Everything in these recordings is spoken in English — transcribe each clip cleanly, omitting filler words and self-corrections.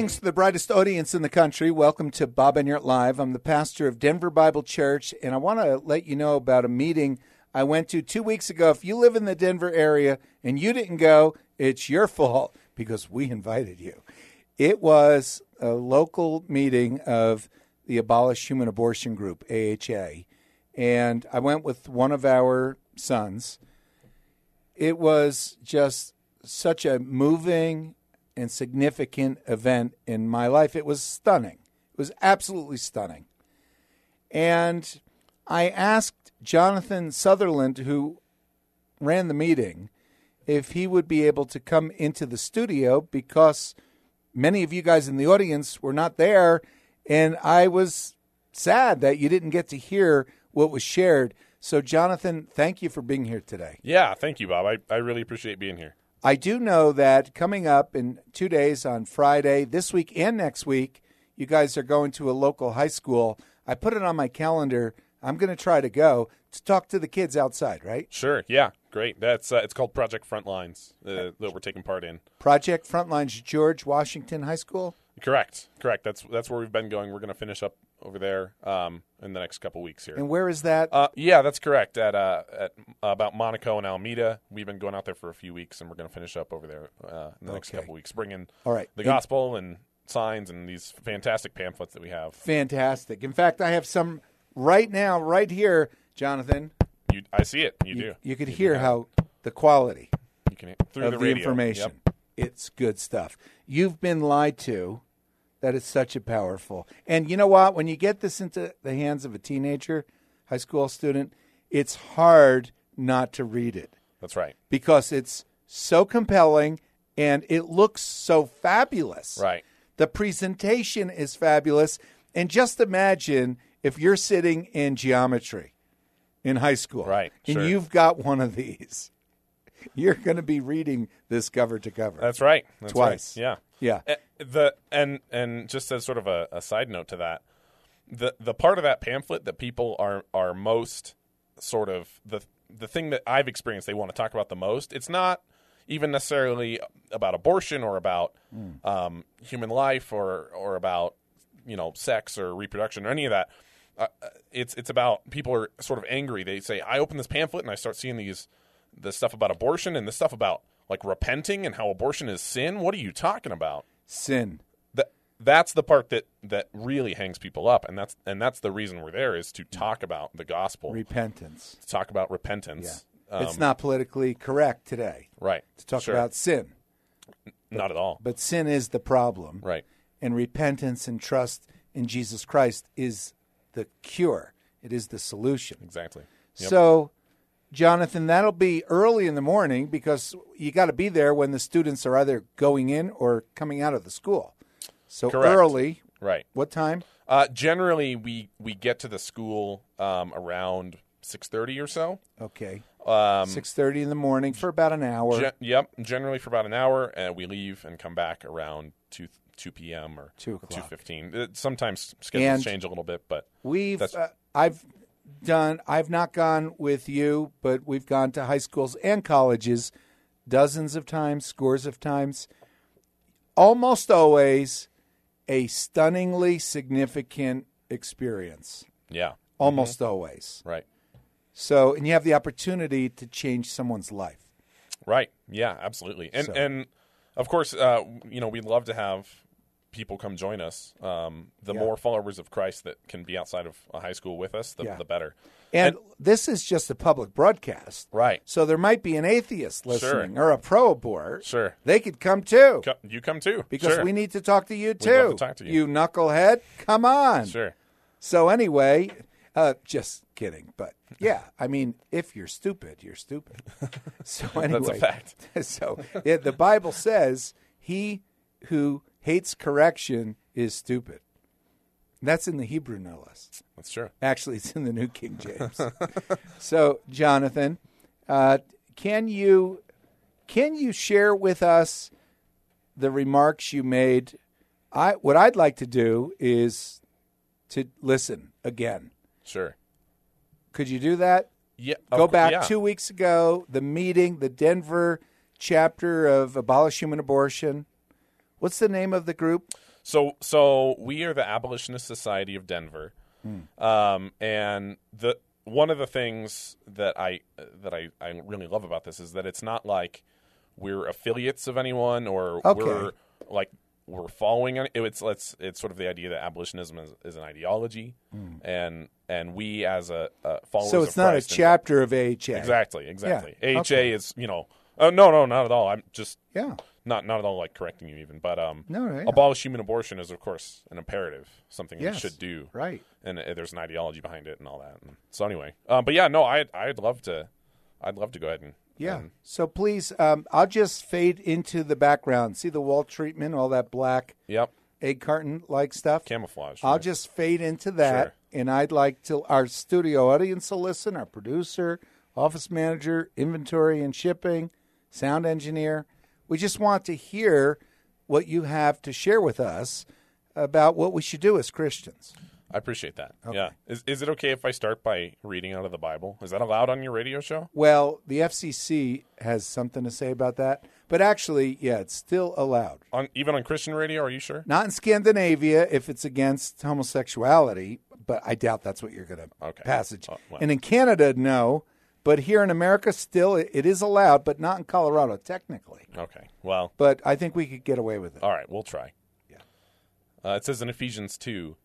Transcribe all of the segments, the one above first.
Greetings to the brightest audience in the country. Welcome to Bob Enyart Live. I'm the pastor of Denver Bible Church, and I want to let you know about a meeting I went to 2 weeks ago. If you live in the Denver area and you didn't go, it's your fault because we invited you. It was a local meeting of the Abolish Human Abortion Group, AHA, and I went with one of our sons. It was just such a moving and significant event in my life. It was stunning. It was absolutely stunning. And I asked Jonathan Sutherland, who ran the meeting, if he would be able to come into the studio because many of you guys in the audience were not there, and I was sad that you didn't get to hear what was shared. So, Jonathan, thank you for being here today. Yeah, thank you, Bob. I really appreciate being here. I do know that coming up in 2 days on Friday, this week and next week, you guys are going to a local high school. I put it on my calendar. I'm going to try to go to talk to the kids outside, right? Sure. Yeah, great. That's it's called Project Frontlines that we're taking part in. Project Frontlines, George Washington High School? Correct. That's where we've been going. We're going to finish up over there in the next couple weeks here. And where is that? Yeah, that's correct. At about Monaco and Alameda. We've been going out there for a few weeks, and we're going to finish up over there in the next couple weeks, bringing the gospel and signs and these fantastic pamphlets that we have. Fantastic. In fact, I have some right now, right here, Jonathan. I see it. You do. You could hear how the quality you can through of the the radio. information. Yep. It's good stuff. You've been lied to. That is such a powerful. And you know what? When you get this into the hands of a teenager, high school student, it's hard not to read it. That's right. Because it's so compelling and it looks so fabulous. Right. The presentation is fabulous. And just imagine if you're sitting in geometry in high school. Right. And sure. you've got one of these. You're going to be reading this cover to cover. That's right. That's twice. Right. Yeah. And just as sort of a side note to that, the part of that pamphlet that people are most sort of the thing that I've experienced they want to talk about the most, it's not even necessarily about abortion or about human life or about sex or reproduction or any of that. It's about people are sort of angry. They say, I open this pamphlet and I start seeing the stuff about abortion and the stuff about like repenting and how abortion is sin. What are you talking about? Sin. That's the part that really hangs people up, and that's the reason we're there is to talk about the gospel. Repentance. To talk about repentance. Yeah. It's not politically correct today. Right. To talk about sin. Not at all. But sin is the problem. Right. And repentance and trust in Jesus Christ is the cure. It is the solution. Exactly. Yep. So, Jonathan, that'll be early in the morning because you got to be there when the students are either going in or coming out of the school. So Correct. Early. Right. What time? Generally, we get to the school around 6:30 or so. Okay. 6:30 in the morning for about an hour. Generally for about an hour, and we leave and come back around 2 p.m. or 2:15. Sometimes schedules change a little bit, but I've not gone with you, but we've gone to high schools and colleges dozens of times, scores of times. Almost always a stunningly significant experience. Yeah. Almost always. Right. So, and you have the opportunity to change someone's life. Right. Yeah, absolutely. And of course, we'd love to have people come join us. More followers of Christ that can be outside of a high school with us, the better. And this is just a public broadcast. Right. So there might be an atheist listening Sure. or a pro-abort. Sure. They could come too. You come too. Because sure. we need to talk to you too. We'd love to talk to you. You knucklehead. Come on. Sure. So anyway, just kidding. But yeah, I mean, if you're stupid, you're stupid. So anyway. That's a fact. So the Bible says he who hates correction is stupid. That's in the Hebrew, no less. That's true. Actually, it's in the New King James. So, Jonathan, can you share with us the remarks you made? What I'd like to do is to listen again. Sure. Could you do that? Yeah. Go back 2 weeks ago, the meeting, the Denver chapter of Abolish Human Abortion. What's the name of the group? So we are the Abolitionist Society of Denver, and one of the things that I really love about this is that it's not like we're affiliates of anyone or we're following it. It's sort of the idea that abolitionism is an ideology, and we as a followers. So it's of not Christ a chapter of AHA. Exactly. Yeah. AHA is no, not at all. I'm just not at all like correcting you even, but abolish human abortion is of course an imperative, something we should do, right? And there's an ideology behind it and all that. And so anyway, but yeah, no, I'd love to go ahead and So please, I'll just fade into the background. See the wall treatment, all that black egg carton like stuff, camouflage. I'll just fade into that, and I'd like to our studio audience to listen. Our producer, office manager, inventory and shipping, sound engineer. We just want to hear what you have to share with us about what we should do as Christians. I appreciate that. Okay. Yeah. Is it okay if I start by reading out of the Bible? Is that allowed on your radio show? Well, the FCC has something to say about that. But actually, it's still allowed. Even on Christian radio, are you sure? Not in Scandinavia if it's against homosexuality, but I doubt that's what you're going to passage. Well. And in Canada, no. But here in America, still, it is allowed, but not in Colorado, technically. Okay, well. But I think we could get away with it. All right, we'll try. Yeah. It says in Ephesians 2,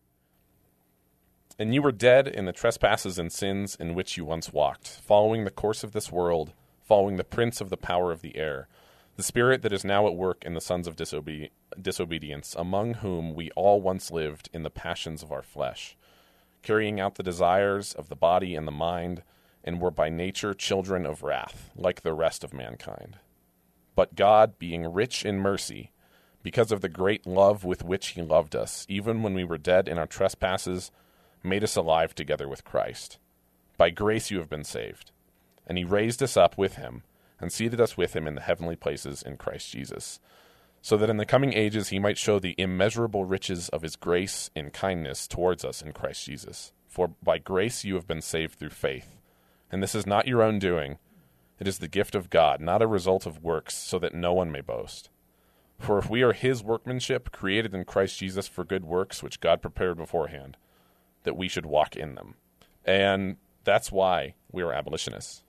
"And you were dead in the trespasses and sins in which you once walked, following the course of this world, following the prince of the power of the air, the spirit that is now at work in the sons of disobedience, among whom we all once lived in the passions of our flesh, carrying out the desires of the body and the mind, and were by nature children of wrath, like the rest of mankind. But God, being rich in mercy, because of the great love with which he loved us, even when we were dead in our trespasses, made us alive together with Christ. By grace you have been saved. And he raised us up with him, and seated us with him in the heavenly places in Christ Jesus, so that in the coming ages he might show the immeasurable riches of his grace in kindness towards us in Christ Jesus. For by grace you have been saved through faith. And this is not your own doing. It is the gift of God, not a result of works, so that no one may boast. For if we are his workmanship, created in Christ Jesus for good works, which God prepared beforehand, that we should walk in them." And that's why we are abolitionists.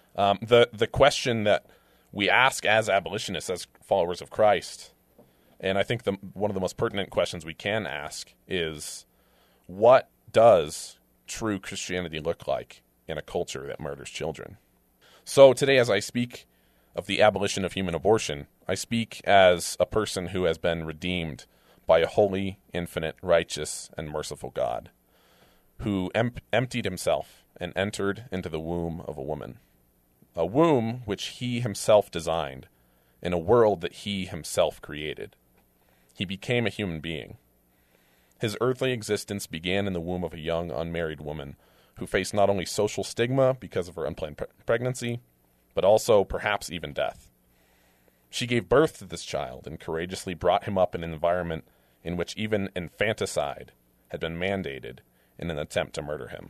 The question that we ask as abolitionists, as followers of Christ, and I think one of the most pertinent questions we can ask is, what does true Christianity look like in a culture that murders children? So today, as I speak of the abolition of human abortion, I speak as a person who has been redeemed by a holy, infinite, righteous, and merciful God, who emptied himself and entered into the womb of a woman, a womb which he himself designed in a world that he himself created. He became a human being. His earthly existence began in the womb of a young, unmarried woman who faced not only social stigma because of her unplanned pregnancy, but also perhaps even death. She gave birth to this child and courageously brought him up in an environment in which even infanticide had been mandated in an attempt to murder him.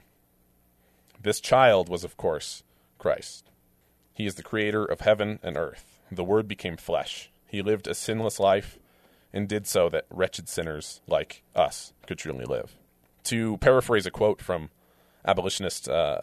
This child was, of course, Christ. He is the creator of heaven and earth. The Word became flesh. He lived a sinless life and did so that wretched sinners like us could truly live. To paraphrase a quote from abolitionist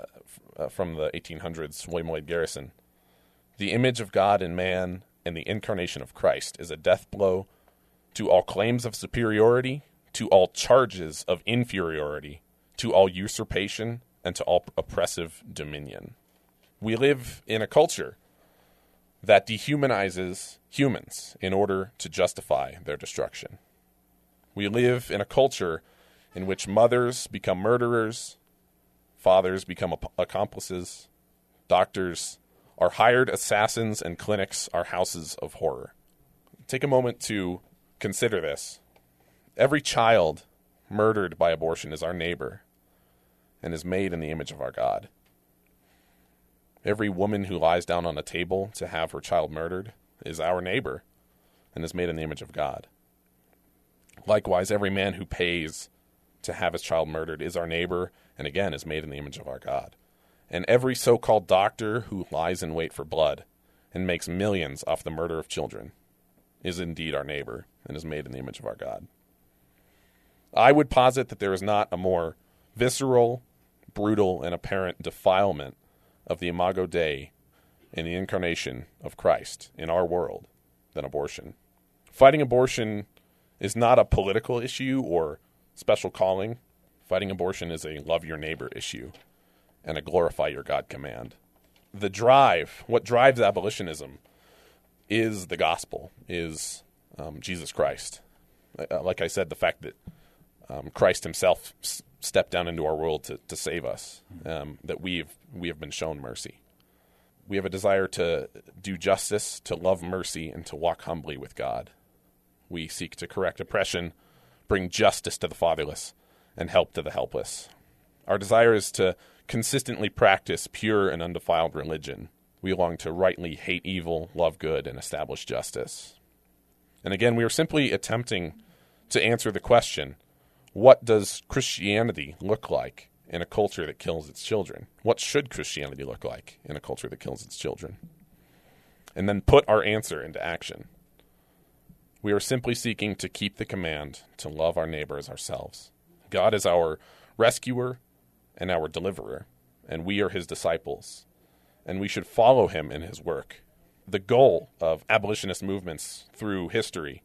from the 1800s, William Lloyd Garrison, "The image of God in man and the incarnation of Christ is a death blow to all claims of superiority, to all charges of inferiority, to all usurpation, and to all oppressive dominion." We live in a culture that dehumanizes humans in order to justify their destruction. We live in a culture in which mothers become murderers, fathers become accomplices, doctors are hired assassins, and clinics are houses of horror. Take a moment to consider this. Every child murdered by abortion is our neighbor and is made in the image of our God. Every woman who lies down on a table to have her child murdered is our neighbor and is made in the image of God. Likewise, every man who pays to have his child murdered is our neighbor and again is made in the image of our God. And every so-called doctor who lies in wait for blood and makes millions off the murder of children is indeed our neighbor and is made in the image of our God. I would posit that there is not a more visceral, brutal, and apparent defilement of the Imago Dei in the incarnation of Christ in our world than abortion. Fighting abortion is not a political issue or special calling. Fighting abortion is a love your neighbor issue and a glorify your God command. What drives abolitionism is the gospel, is Jesus Christ. Like I said, the fact that Christ himself stepped down into our world to save us, that we have been shown mercy. We have a desire to do justice, to love mercy, and to walk humbly with God. We seek to correct oppression, bring justice to the fatherless, and help to the helpless. Our desire is to consistently practice pure and undefiled religion. We long to rightly hate evil, love good, and establish justice. And again, we are simply attempting to answer the question, what does Christianity look like in a culture that kills its children? What should Christianity look like in a culture that kills its children? And then put our answer into action. We are simply seeking to keep the command to love our neighbor as ourselves. God is our rescuer and our deliverer, and we are his disciples, and we should follow him in his work. The goal of abolitionist movements through history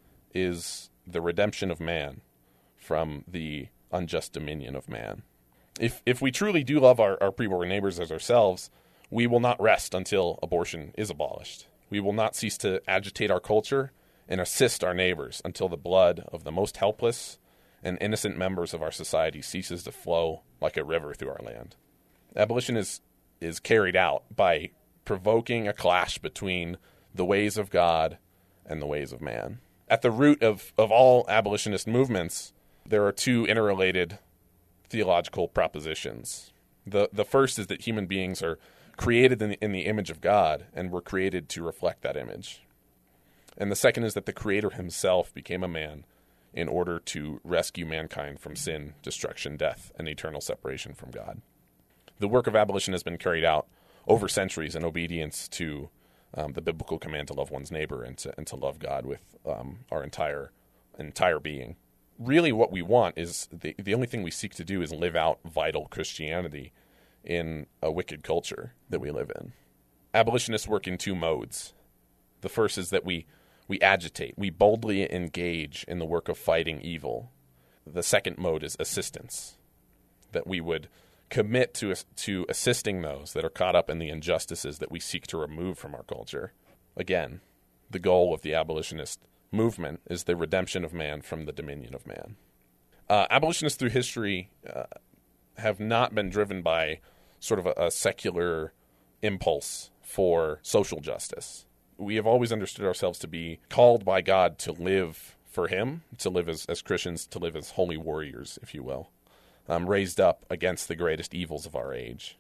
is the redemption of man from the unjust dominion of man. If we truly do love our pre-born neighbors as ourselves, we will not rest until abortion is abolished. We will not cease to agitate our culture and assist our neighbors until the blood of the most helpless and innocent members of our society ceases to flow like a river through our land. Abolition is carried out by provoking a clash between the ways of God and the ways of man. At the root of all abolitionist movements, there are two interrelated theological propositions. The first is that human beings are created in the image of God and were created to reflect that image. And the second is that the Creator himself became a man in order to rescue mankind from sin, destruction, death, and eternal separation from God. The work of abolition has been carried out over centuries in obedience to the biblical command to love one's neighbor and to love God with our entire being. Really what we want is, the only thing we seek to do is live out vital Christianity in a wicked culture that we live in. Abolitionists work in two modes. The first is that we agitate, we boldly engage in the work of fighting evil. The second mode is assistance, that we would commit to assisting those that are caught up in the injustices that we seek to remove from our culture. Again, the goal of the abolitionist movement is the redemption of man from the dominion of man. Abolitionists through history have not been driven by sort of a secular impulse for social justice. We have always understood ourselves to be called by God to live for him, to live as Christians, to live as holy warriors, if you will, raised up against the greatest evils of our age.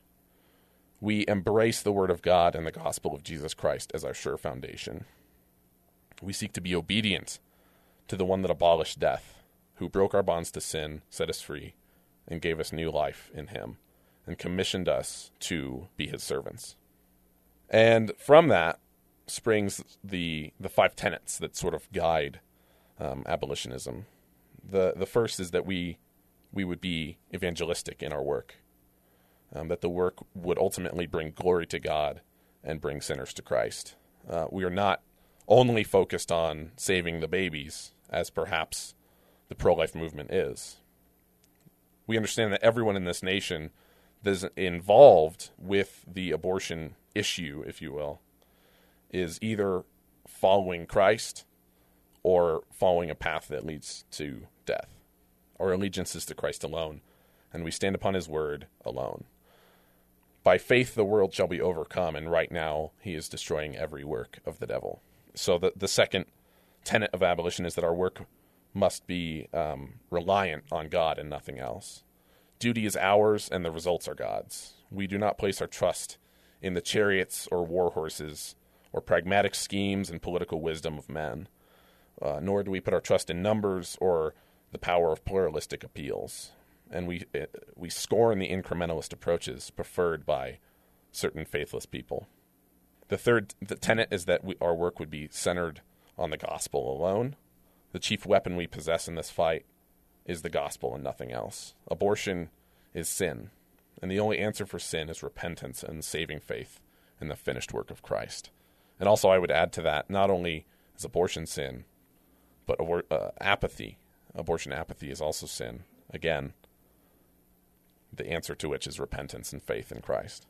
We embrace the word of God and the gospel of Jesus Christ as our sure foundation. We seek to be obedient to the one that abolished death, who broke our bonds to sin, set us free, and gave us new life in him, and commissioned us to be his servants. And from that springs the five tenets that sort of guide abolitionism. The first is that we would be evangelistic in our work, that the work would ultimately bring glory to God and bring sinners to Christ. We are not only focused on saving the babies, as perhaps the pro-life movement is. We understand that everyone in this nation that is involved with the abortion issue, if you will, is either following Christ or following a path that leads to death. Our allegiance is to Christ alone, and we stand upon his word alone. By faith the world shall be overcome, and right now he is destroying every work of the devil. So the second tenet of abolition is that our work must be reliant on God and nothing else. Duty is ours, and the results are God's. We do not place our trust in the chariots or war horses or pragmatic schemes and political wisdom of men, nor do we put our trust in numbers or the power of pluralistic appeals. And we scorn the incrementalist approaches preferred by certain faithless people. The tenet is that our work would be centered on the gospel alone. The chief weapon we possess in this fight is the gospel and nothing else. Abortion is sin, and the only answer for sin is repentance and saving faith in the finished work of Christ. And also I would add to that, not only is abortion sin, but apathy. Abortion apathy is also sin. Again, the answer to which is repentance and faith in Christ.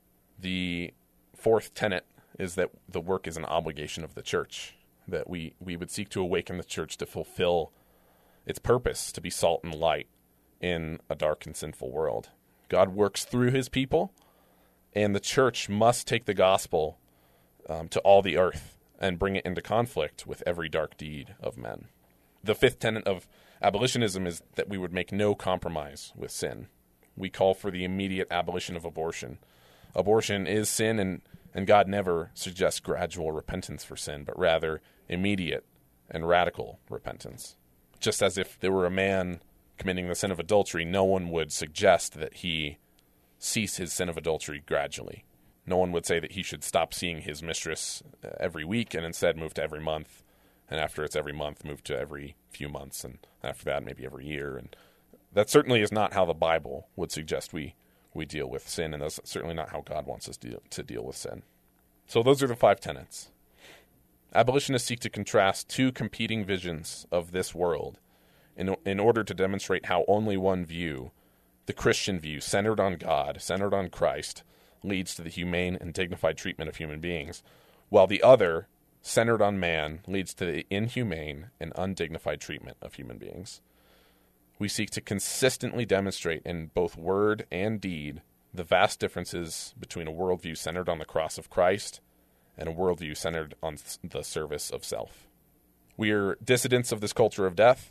The fourth tenet is that the work is an obligation of the church, that we would seek to awaken the church to fulfill its purpose, to be salt and light in a dark and sinful world. God works through his people, and the church must take the gospel to all the earth and bring it into conflict with every dark deed of men. The fifth tenet of abolitionism is that we would make no compromise with sin. We call for the immediate abolition of abortion. Abortion is sin, and God never suggests gradual repentance for sin, but rather immediate and radical repentance. Just as if there were a man committing the sin of adultery, no one would suggest that he cease his sin of adultery gradually. No one would say that he should stop seeing his mistress every week and instead move to every month, and after it's every month, move to every few months, and after that, maybe every year. And that certainly is not how the Bible would suggest we deal with sin, and that's certainly not how God wants us to deal with sin. So those are the five tenets. Abolitionists seek to contrast two competing visions of this world in order to demonstrate how only one view, the Christian view, centered on God, centered on Christ, leads to the humane and dignified treatment of human beings, while the other, centered on man, leads to the inhumane and undignified treatment of human beings. We seek to consistently demonstrate in both word and deed the vast differences between a worldview centered on the cross of Christ and a worldview centered on the service of self. We are dissidents of this culture of death.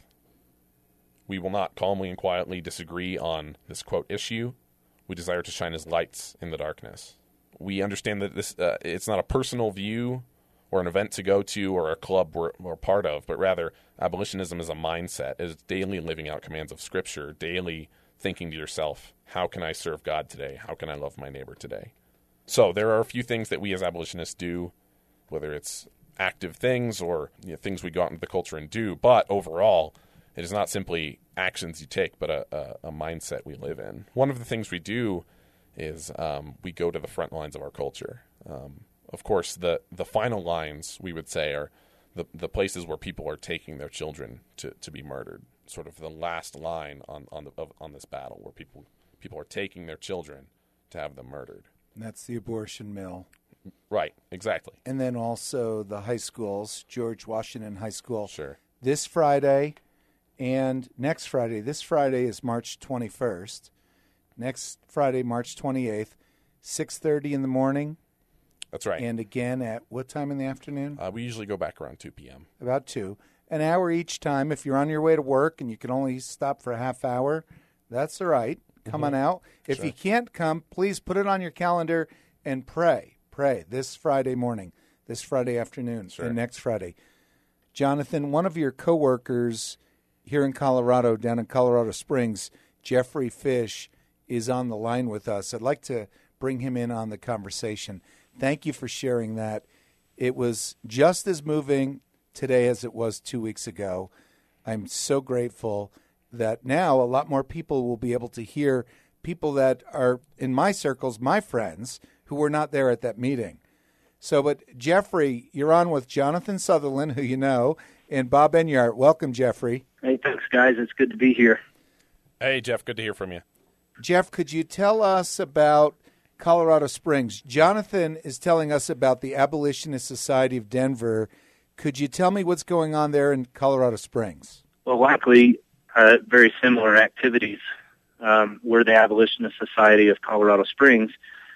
We will not calmly and quietly disagree on this, quote, issue. We desire to shine as lights in the darkness. We understand that this it's not a personal view or an event to go to or a club we're part of, but rather abolitionism is a mindset, is daily living out commands of Scripture, daily thinking to yourself, how can I serve God today? How can I love my neighbor today? So there are a few things that we as abolitionists do, whether it's active things or things we go out into the culture and do, but overall, it is not simply actions you take, but a mindset we live in. One of the things we do is we go to the front lines of our culture. Of course, the final lines, we would say, are the places where people are taking their children to be murdered. Sort of the last line on this battle, where people are taking their children to have them murdered. And that's the abortion mill. Right, exactly. And then also the high schools, George Washington High School. Sure. This Friday and next Friday. This Friday is March 21st. Next Friday, March 28th, 6:30 in the morning. That's right. And again at what time in the afternoon? We usually go back around 2 p.m. About 2. An hour each time. If you're on your way to work and you can only stop for a half hour, that's all right. Come on out. If you can't come, please put it on your calendar and pray. Pray this Friday morning, this Friday afternoon, and next Friday. Jonathan, one of your coworkers here in Colorado, down in Colorado Springs, Jeffrey Fish, is on the line with us. I'd like to bring him in on the conversation. Thank you for sharing that. It was just as moving today as it was 2 weeks ago. I'm so grateful that now a lot more people will be able to hear people that are in my circles, my friends, who were not there at that meeting. So, but Jeffrey, you're on with Jonathan Sutherland, who you know, and Bob Enyart. Welcome, Jeffrey. Hey, thanks, guys. It's good to be here. Hey, Jeff, good to hear from you. Jeff, could you tell us about Colorado Springs? Jonathan is telling us about the Abolitionist Society of Denver. Could you tell me what's going on there in Colorado Springs? Well, likely very similar activities. We're the Abolitionist Society of Colorado Springs.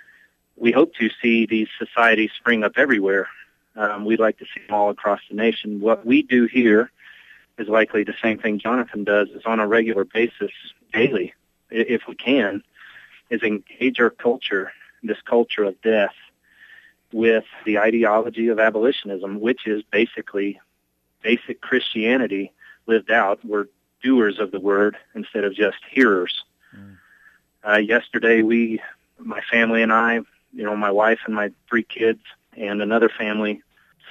We hope to see these societies spring up everywhere. We'd like to see them all across the nation. What we do here is likely the same thing Jonathan does, is on a regular basis, daily, if we can, is engage our culture, this culture of death, with the ideology of abolitionism, which is basically basic Christianity lived out. We're doers of the word instead of just hearers. Yesterday, my family and I, my wife and my 3 kids and another family,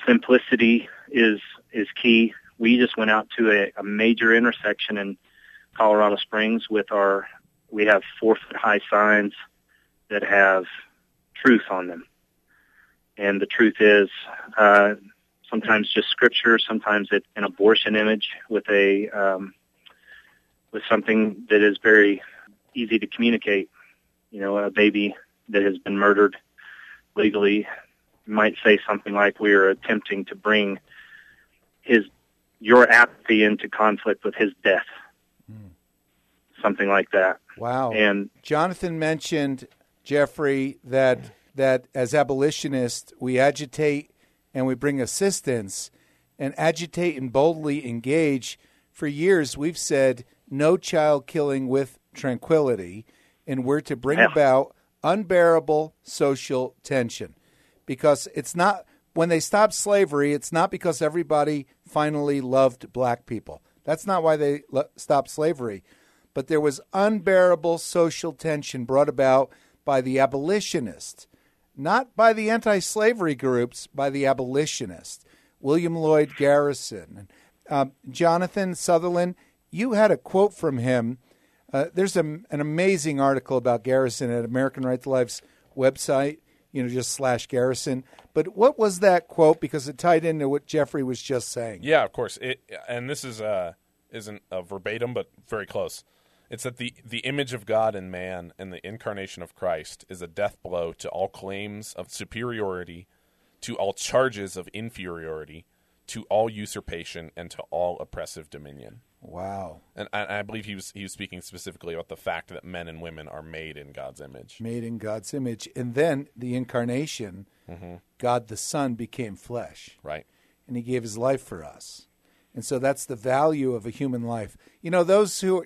simplicity is key. We just went out to a major intersection in Colorado Springs we have 4-foot-high signs that have truth on them. And the truth is sometimes just scripture, sometimes it's an abortion image with something that is very easy to communicate. You know, a baby that has been murdered legally might say something like, we are attempting to bring your apathy into conflict with his death. Something like that. Wow. And Jonathan mentioned, Jeffrey, that as abolitionists, we agitate and we bring assistance, and agitate and boldly engage. For years, we've said no child killing with tranquility, and we're to bring about unbearable social tension. Because it's not, when they stopped slavery, it's not because everybody finally loved black people. That's not why they stopped slavery. But there was unbearable social tension brought about by the abolitionists, not by the anti-slavery groups, by the abolitionists. William Lloyd Garrison. Jonathan Sutherland, you had a quote from him. There's an amazing article about Garrison at American Right to Life's website, just /Garrison. But what was that quote? Because it tied into what Jeffrey was just saying. Yeah, of course. And this isn't a verbatim, but very close. It's that the image of God in man and the incarnation of Christ is a death blow to all claims of superiority, to all charges of inferiority, to all usurpation, and to all oppressive dominion. Wow. And I believe he was speaking specifically about the fact that men and women are made in God's image. Made in God's image. And then the incarnation, God the Son became flesh. Right. And he gave his life for us. And so that's the value of a human life. Those who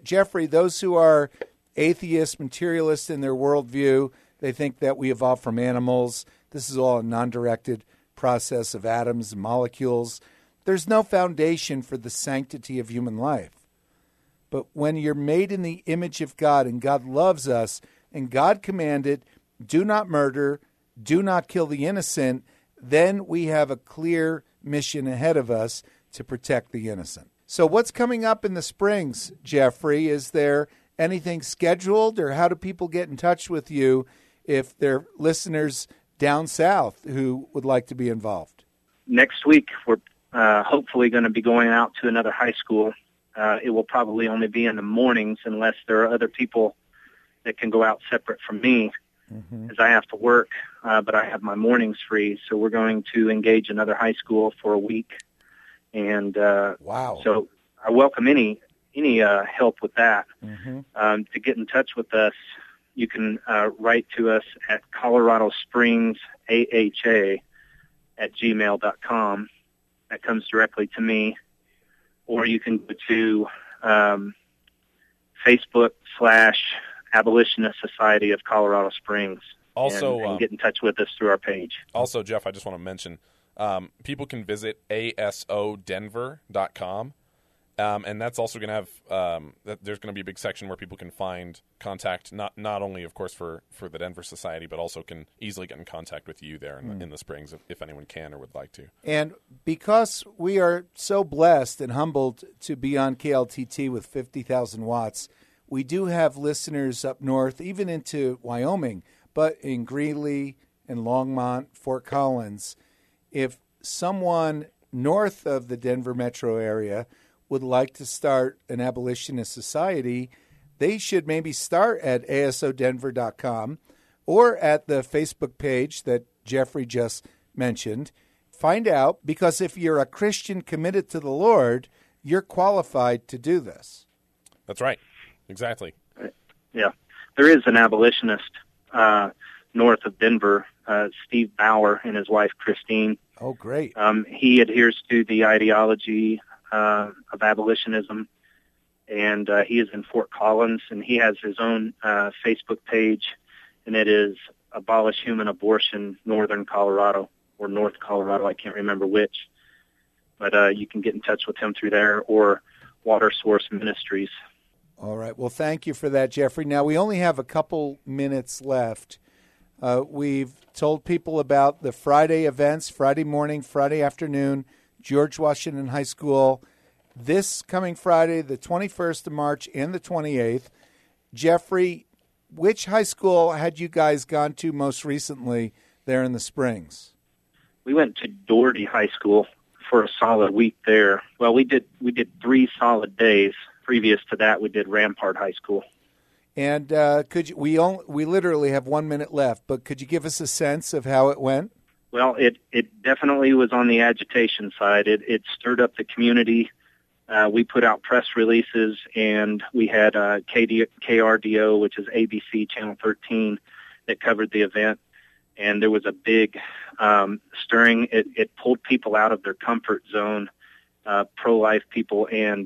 are atheists, materialists in their worldview, they think that we evolved from animals. This is all a non-directed process of atoms and molecules. There's no foundation for the sanctity of human life. But when you're made in the image of God and God loves us and God commanded, do not murder, do not kill the innocent, then we have a clear mission ahead of us to protect the innocent. So what's coming up in the Springs, Jeffrey? Is there anything scheduled, or how do people get in touch with you if they're listeners down south who would like to be involved? Next week, we're hopefully going to be going out to another high school. It will probably only be in the mornings unless there are other people that can go out separate from me, as I have to work, but I have my mornings free. So we're going to engage another high school for a week. And wow! So I welcome any help with that. To get in touch with us, you can write to us at Colorado Springs AHA@gmail.com. That comes directly to me, or you can go to Facebook /Abolitionist Society of Colorado Springs. Also, and get in touch with us through our page. Also, Jeff, I just want to mention. People can visit asodenver.com, and that's also going to have there's going to be a big section where people can find contact, not only, of course, for the Denver Society, but also can easily get in contact with you there in the Springs if anyone can or would like to. And because we are so blessed and humbled to be on KLTT with 50,000 watts, we do have listeners up north, even into Wyoming, but in Greeley and Longmont, Fort Collins. If someone north of the Denver metro area would like to start an abolitionist society, they should maybe start at asodenver.com or at the Facebook page that Jeffrey just mentioned. Find out, because if you're a Christian committed to the Lord, you're qualified to do this. That's right. Exactly. Yeah. There is an abolitionist north of Denver, Steve Bauer and his wife, Christine. Oh, great. He adheres to the ideology of abolitionism, and he is in Fort Collins, and he has his own Facebook page, and it is Abolish Human Abortion, Northern Colorado, or North Colorado, I can't remember which. But you can get in touch with him through there, or Water Source Ministries. All right. Well, thank you for that, Jeffrey. Now, we only have a couple minutes left. We've told people about the Friday events, Friday morning, Friday afternoon, George Washington High School this coming Friday, the 21st of March and the 28th. Jeffrey, which high school had you guys gone to most recently there in the Springs? We went to Doherty High School for a solid week there. Well, we did 3 solid days. Previous to that, we did Rampart High School. And we literally have 1 minute left, but could you give us a sense of how it went? Well, it definitely was on the agitation side. It stirred up the community. We put out press releases, and we had KRDO, which is ABC Channel 13, that covered the event. And there was a big stirring. It pulled people out of their comfort zone, pro-life people and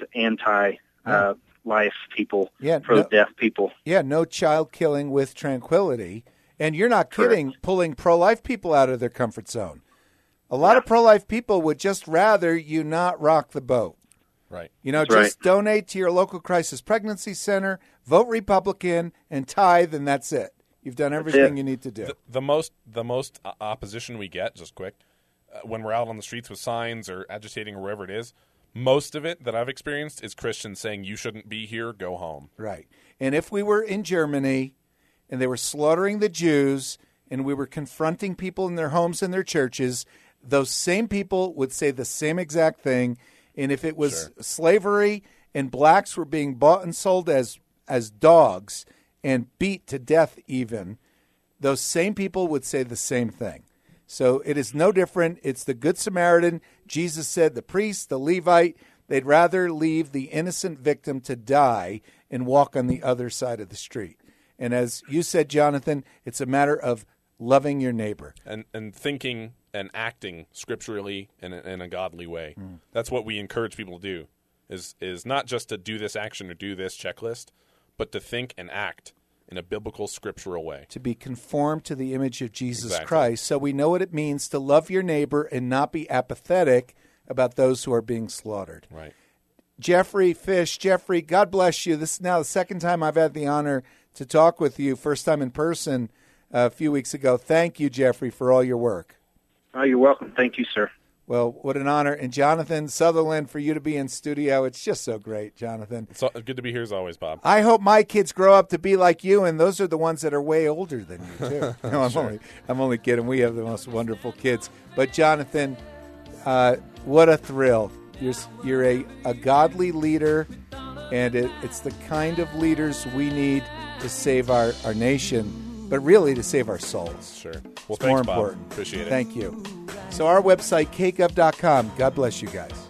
anti-life people, pro-death people. Yeah, no child killing with tranquility. And you're not kidding, Correct. pulling pro-life people out of their comfort zone. A lot of pro-life people would just rather you not rock the boat. Right. Just donate to your local crisis pregnancy center, vote Republican, and tithe, and that's it. You've done everything you need to do. The most opposition we get, just quick, when we're out on the streets with signs or agitating or wherever it is, most of it that I've experienced is Christians saying, you shouldn't be here, go home. Right. And if we were in Germany and they were slaughtering the Jews and we were confronting people in their homes and their churches, those same people would say the same exact thing. And if it was slavery and blacks were being bought and sold as dogs and beat to death even, those same people would say the same thing. So it is no different. It's the Good Samaritan. Jesus said the priest, the Levite, they'd rather leave the innocent victim to die and walk on the other side of the street. And as you said, Jonathan, it's a matter of loving your neighbor. And thinking and acting scripturally in a godly way. That's what we encourage people to do, is not just to do this action or do this checklist, but to think and act in a biblical, scriptural way. To be conformed to the image of Jesus Christ. So we know what it means to love your neighbor and not be apathetic about those who are being slaughtered. Right. Jeffrey Fish, God bless you. This is now the second time I've had the honor to talk with you, first time in person a few weeks ago. Thank you, Jeffrey, for all your work. Oh, you're welcome. Thank you, sir. Well, what an honor. And Jonathan Sutherland, for you to be in studio. It's just so great, Jonathan. It's good to be here as always, Bob. I hope my kids grow up to be like you, and those are the ones that are way older than you, too. No, I'm only kidding. We have the most wonderful kids. But, Jonathan, what a thrill. You're a godly leader, and it's the kind of leaders we need to save our nation, but really to save our souls. Sure. Well, it's thanks, more Bob. important. Appreciate it. Thank you. So our website, kgov.com. God bless you guys.